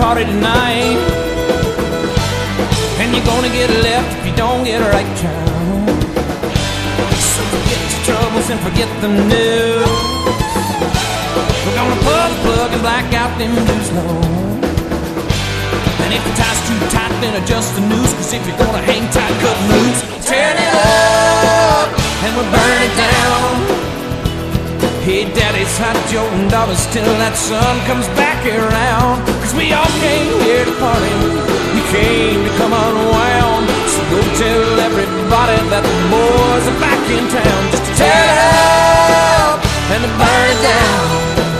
party tonight, and you're gonna get left if you don't get right, child. So forget your troubles and forget the news. We're gonna pull the plug and black out them blues, Lord. And if the tie's too tight, then adjust the noose. Cause if you're gonna hang tight, cut loose. Turn it up and we'll burn it down. Hey, daddy's hot, Joe and daughter's till that sun comes back around. Cause we all came here to party, we came to come unwound. So go tell everybody that the boys are back in town. Just to turn it up and to burn it down.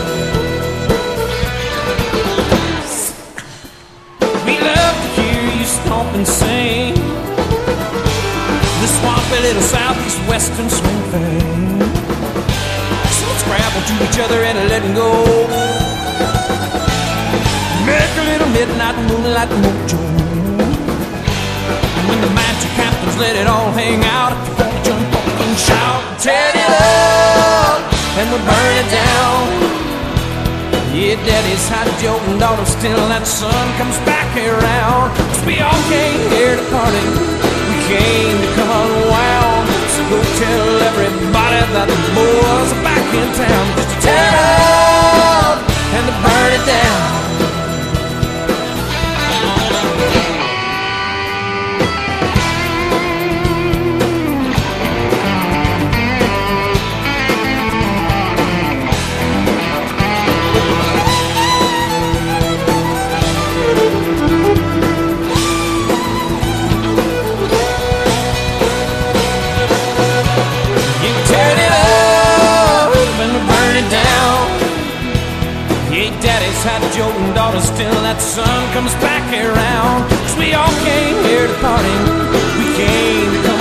We love to hear you stomp and sing the swampy little southeast western swing thing. So let's grab onto each other and let go. Make a little midnight moonlight mojo. And when the magic happens, let it all hang out. If you wanna jump up and shout, turn it up and we'll burn it down. Yeah, daddy's hot, Joe and daughter's till that sun comes back around. Cause we all came here to party, we came to come unwound. So go tell everybody that the boys are back in town. Just to turn up and to burn it down. Daddy's hot, Joe and daughter's till that sun comes back around. Cause we all came here to party, we came to come